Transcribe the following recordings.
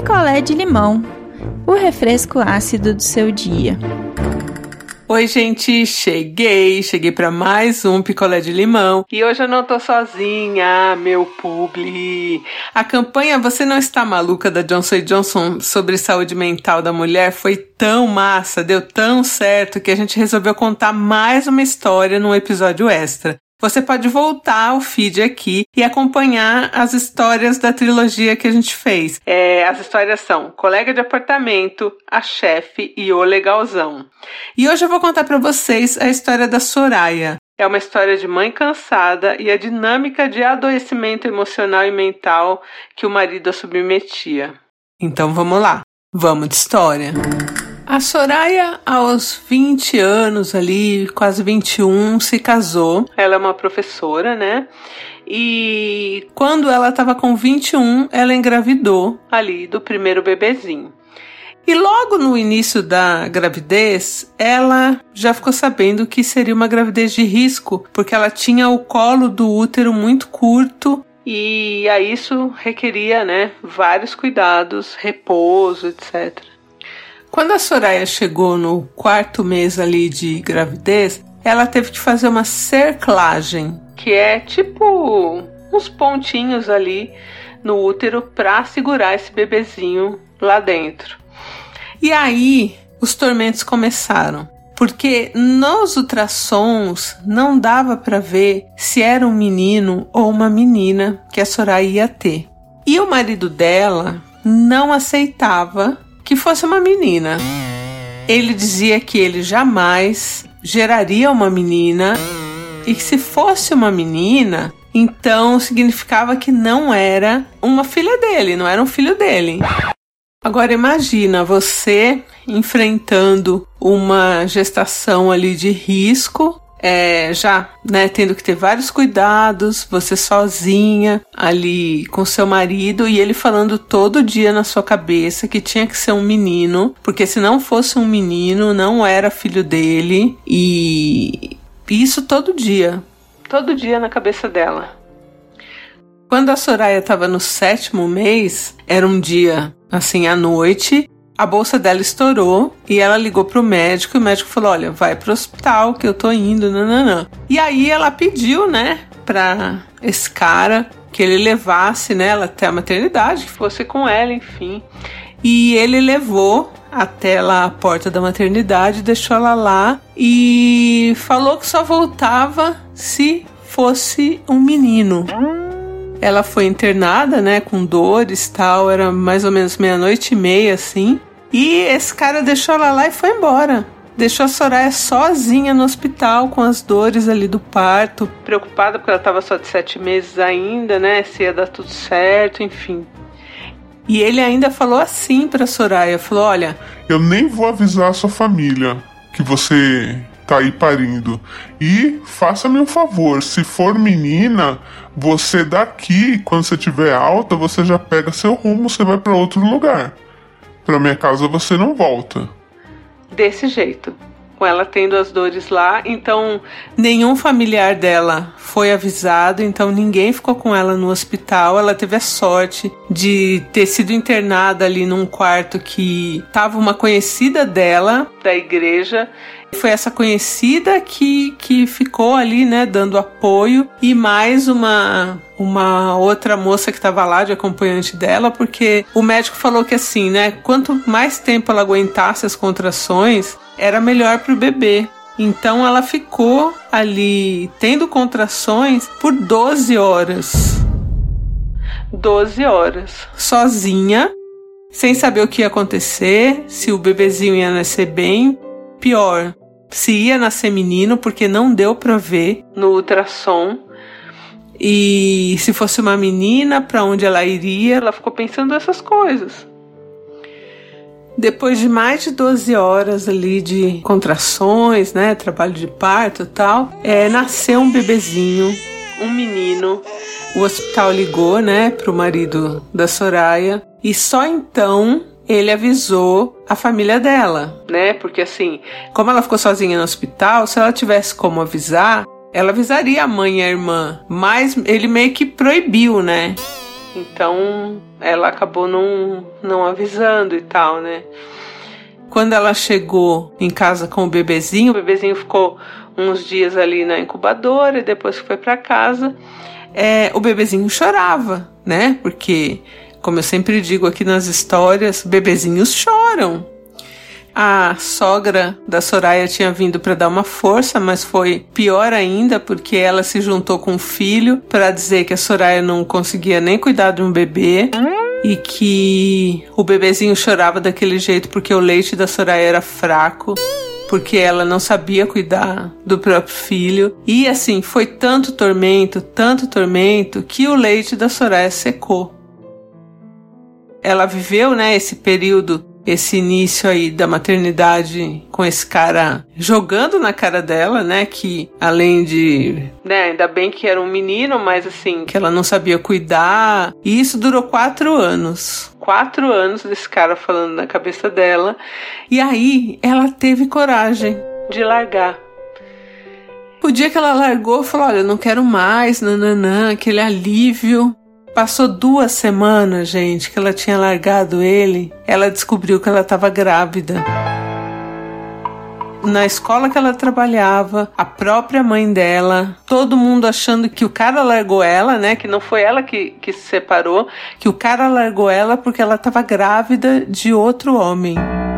picolé de limão, o refresco ácido do seu dia. Oi, gente, cheguei para mais um picolé de limão e hoje eu não tô sozinha, meu publi. A campanha Você Não Está Maluca da Johnson & Johnson sobre saúde mental da mulher foi tão massa, deu tão certo que a gente resolveu contar mais uma história num episódio extra. Você pode voltar ao feed aqui e acompanhar as histórias da trilogia que a gente fez. As histórias são Colega de Apartamento, A Chefe e O Legalzão. E hoje eu vou contar para vocês a história da Soraya. É uma história de mãe cansada e a dinâmica de adoecimento emocional e mental que o marido a submetia. Então vamos lá, vamos de história. A Soraya, aos 20 anos ali, quase 21, se casou. Ela é uma professora, né? E quando ela estava com 21, ela engravidou ali do primeiro bebezinho. E logo no início da gravidez, ela já ficou sabendo que seria uma gravidez de risco, porque ela tinha o colo do útero muito curto e a isso requeria, né, vários cuidados, repouso, etc. Quando a Soraya chegou no 4º mês ali de gravidez, ela teve que fazer uma cerclagem, que é tipo uns pontinhos ali no útero para segurar esse bebezinho lá dentro. E aí os tormentos começaram, porque nos ultrassons não dava para ver se era um menino ou uma menina que a Soraya ia ter. E o marido dela não aceitava que fosse uma menina. Ele dizia que ele jamais geraria uma menina e que se fosse uma menina, então significava que não era uma filha dele, não era um filho dele. Agora imagina você enfrentando uma gestação ali de risco, já, né, tendo que ter vários cuidados, você sozinha ali com seu marido e ele falando todo dia na sua cabeça que tinha que ser um menino, porque se não fosse um menino não era filho dele, e isso todo dia na cabeça dela. Quando a Soraya estava no 7º mês, era um dia assim à noite, a bolsa dela estourou e ela ligou pro médico e o médico falou, olha, vai pro hospital que eu tô indo, nananã. E aí ela pediu, né, pra esse cara que ele levasse, né, ela até a maternidade, que fosse com ela, enfim. E ele levou até lá a porta da maternidade, deixou ela lá e falou que só voltava se fosse um menino. Ela foi internada, né, com dores e tal, era mais ou menos 00:30, assim. E esse cara deixou ela lá e foi embora. Deixou a Soraya sozinha no hospital com as dores ali do parto. Preocupada porque ela estava só de 7 meses ainda, né, se ia dar tudo certo, enfim. E ele ainda falou assim pra Soraya, falou, olha, eu nem vou avisar a sua família que você tá aí parindo. E faça-me um favor, se for menina, você daqui, quando você tiver alta, você já pega seu rumo, você vai para outro lugar. Pra minha casa você não volta. Desse jeito, com ela tendo as dores lá, então nenhum familiar dela foi avisado, então ninguém ficou com ela no hospital. Ela teve a sorte de ter sido internada ali num quarto que tava uma conhecida dela, da igreja. Foi essa conhecida que ficou ali, né, dando apoio, e mais uma outra moça que estava lá de acompanhante dela, porque o médico falou que assim, né, quanto mais tempo ela aguentasse as contrações, era melhor pro bebê. Então ela ficou ali tendo contrações por 12 horas. 12 horas. Sozinha, sem saber o que ia acontecer, se o bebezinho ia nascer bem. Pior, se ia nascer menino, porque não deu pra ver no ultrassom. E se fosse uma menina, pra onde ela iria? Ela ficou pensando essas coisas. Depois de mais de 12 horas ali de contrações, né, trabalho de parto e tal, nasceu um bebezinho, um menino. O hospital ligou, né, pro marido da Soraya, e só então ele avisou a família dela, né? Porque assim, como ela ficou sozinha no hospital, se ela tivesse como avisar, ela avisaria a mãe e a irmã, mas ele meio que proibiu, né? Então ela acabou não avisando e tal, né? Quando ela chegou em casa com o bebezinho ficou uns dias ali na incubadora e depois que foi para casa, o bebezinho chorava, né? Porque, como eu sempre digo aqui nas histórias, bebezinhos choram. A sogra da Soraya tinha vindo para dar uma força, mas foi pior ainda porque ela se juntou com o filho para dizer que a Soraya não conseguia nem cuidar de um bebê e que o bebezinho chorava daquele jeito porque o leite da Soraya era fraco, porque ela não sabia cuidar do próprio filho. E assim, foi tanto tormento, que o leite da Soraya secou. Ela viveu, né, esse período, esse início aí da maternidade com esse cara jogando na cara dela, né, que além de, né, ainda bem que era um menino, mas assim, que ela não sabia cuidar, e isso durou 4 anos. 4 anos desse cara falando na cabeça dela, e aí ela teve coragem de largar. O dia que ela largou, falou, olha, eu não quero mais, aquele alívio. Passou 2 semanas, gente, que ela tinha largado ele, ela descobriu que ela estava grávida. Na escola que ela trabalhava, a própria mãe dela, todo mundo achando que o cara largou ela, né? Que não foi ela que se separou, que o cara largou ela porque ela estava grávida de outro homem.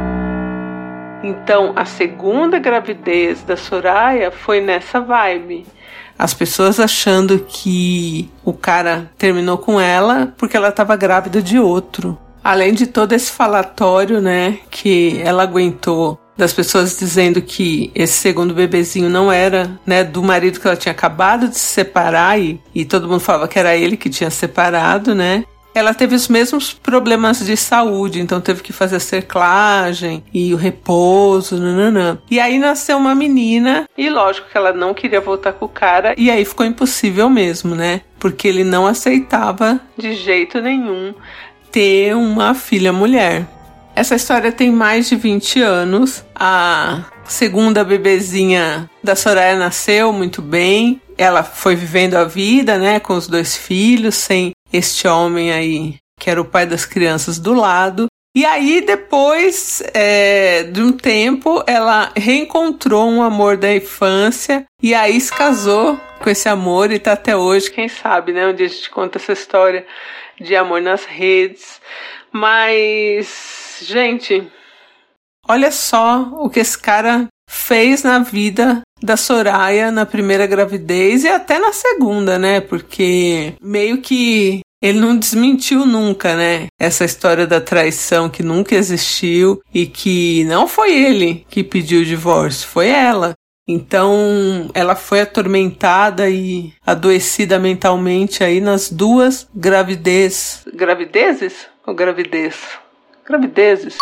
Então, a segunda gravidez da Soraya foi nessa vibe. As pessoas achando que o cara terminou com ela porque ela estava grávida de outro. Além de todo esse falatório, né, que ela aguentou, das pessoas dizendo que esse segundo bebezinho não era, né, do marido que ela tinha acabado de se separar e todo mundo falava que era ele que tinha separado, né. Ela teve os mesmos problemas de saúde, então teve que fazer a cerclagem e o repouso, E aí nasceu uma menina, e lógico que ela não queria voltar com o cara, e aí ficou impossível mesmo, né? Porque ele não aceitava de jeito nenhum ter uma filha mulher. Essa história tem mais de 20 anos. A segunda bebezinha da Soraya nasceu muito bem. Ela foi vivendo a vida, né, com os 2 filhos, sem este homem aí, que era o pai das crianças do lado. E aí, depois de um tempo, ela reencontrou um amor da infância e aí se casou com esse amor e tá até hoje. Quem sabe, né, onde a gente conta essa história de amor nas redes. Mas, gente, olha só o que esse cara fez na vida da Soraya na primeira gravidez e até na segunda, né? Porque meio que ele não desmentiu nunca, né? Essa história da traição que nunca existiu e que não foi ele que pediu o divórcio, foi ela. Então, ela foi atormentada e adoecida mentalmente aí nas 2 gravidezes. Gravidezes? Ou gravidez? Gravidezes.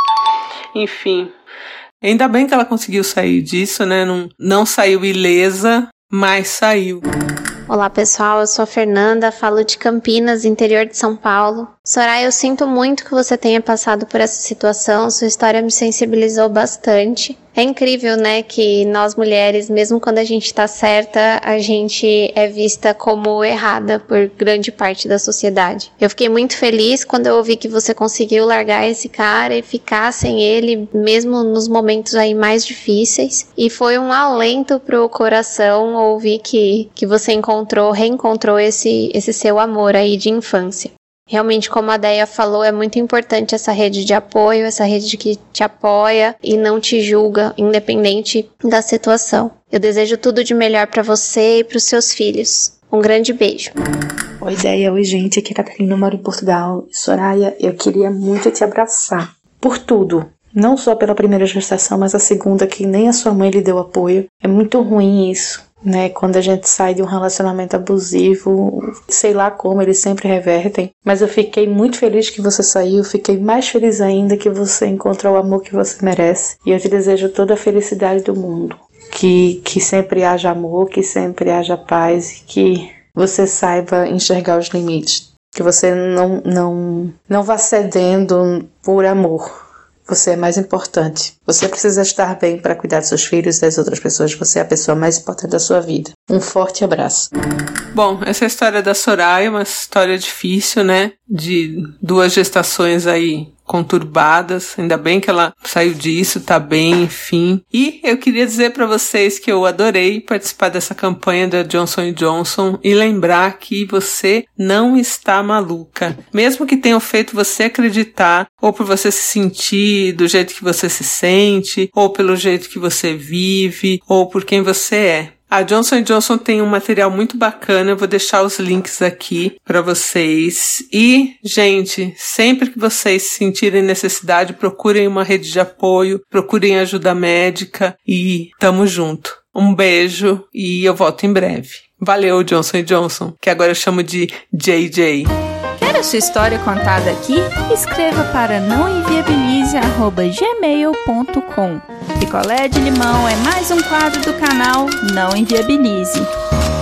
Enfim. Ainda bem que ela conseguiu sair disso, né? Não saiu ilesa, mas saiu. Olá pessoal, eu sou a Fernanda, falo de Campinas, interior de São Paulo. Soraya, eu sinto muito que você tenha passado por essa situação, sua história me sensibilizou bastante. É incrível, né, que nós mulheres, mesmo quando a gente tá certa, a gente é vista como errada por grande parte da sociedade. Eu fiquei muito feliz quando eu ouvi que você conseguiu largar esse cara e ficar sem ele, mesmo nos momentos aí mais difíceis. E foi um alento pro coração ouvir que você reencontrou esse seu amor aí de infância. Realmente, como a Deia falou, é muito importante essa rede de apoio, essa rede que te apoia e não te julga, independente da situação. Eu desejo tudo de melhor para você e para os seus filhos. Um grande beijo. Oi, Deia. Oi, gente. Aqui é a Catarina, eu moro em Portugal. Soraya, eu queria muito te abraçar. Por tudo. Não só pela primeira gestação, mas a segunda, que nem a sua mãe lhe deu apoio. É muito ruim isso, né? Quando a gente sai de um relacionamento abusivo, sei lá como, eles sempre revertem. Mas eu fiquei muito feliz que você saiu, fiquei mais feliz ainda que você encontrou o amor que você merece. E eu te desejo toda a felicidade do mundo. Que sempre haja amor, que sempre haja paz e que você saiba enxergar os limites. Que você não vá cedendo por amor. Você é mais importante. Você precisa estar bem para cuidar dos seus filhos e das outras pessoas. Você é a pessoa mais importante da sua vida. Um forte abraço. Bom, essa é a história da Soraya, uma história difícil, né? De 2 gestações aí conturbadas. Ainda bem que ela saiu disso, tá bem, enfim. E eu queria dizer pra vocês que eu adorei participar dessa campanha da Johnson & Johnson e lembrar que você não está maluca. Mesmo que tenham feito você acreditar, ou por você se sentir do jeito que você se sente, ou pelo jeito que você vive, ou por quem você é. A Johnson & Johnson tem um material muito bacana, eu vou deixar os links aqui para vocês. E, gente, sempre que vocês sentirem necessidade, procurem uma rede de apoio, procurem ajuda médica e tamo junto. Um beijo e eu volto em breve. Valeu, Johnson & Johnson, que agora eu chamo de JJ. Quer a sua história contada aqui? Escreva para nãoenviabilize@gmail.com. Picolé de Limão é mais um quadro do canal Não Enviabilize.